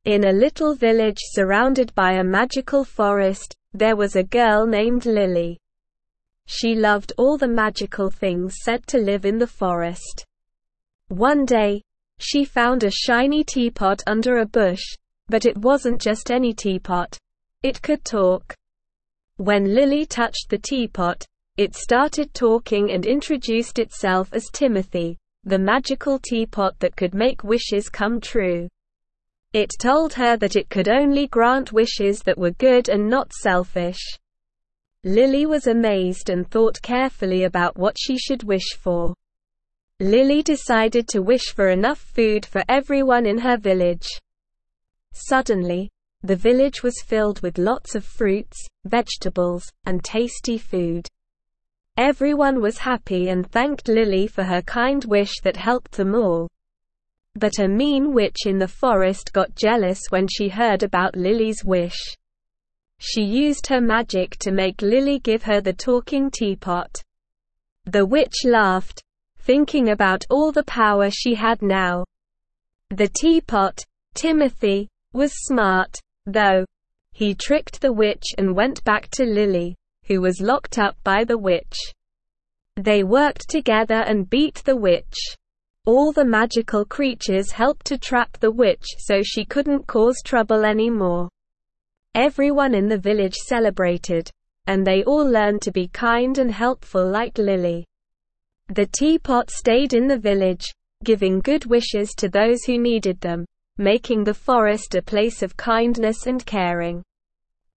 In a little village surrounded by a magical forest, there was a girl named Lily. She loved all the magical things said to live in the forest. One day, she found a shiny teapot under a bush, but it wasn't just any teapot. It could talk. When Lily touched the teapot, it started talking and introduced itself as Timothy, the magical teapot that could make wishes come true. It told her that it could only grant wishes that were good and not selfish. Lily was amazed and thought carefully about what she should wish for. Lily decided to wish for enough food for everyone in her village. Suddenly, the village was filled with lots of fruits, vegetables, and tasty food. Everyone was happy and thanked Lily for her kind wish that helped them all. But a mean witch in the forest got jealous when she heard about Lily's wish. She used her magic to make Lily give her the talking teapot. The witch laughed, thinking about all the power she had now. The teapot, Timothy, was smart, though. He tricked the witch and went back to Lily, who was locked up by the witch. They worked together and beat the witch. All the magical creatures helped to trap the witch so she couldn't cause trouble anymore. Everyone in the village celebrated, and they all learned to be kind and helpful like Lily. The teapot stayed in the village, giving good wishes to those who needed them, making the forest a place of kindness and caring.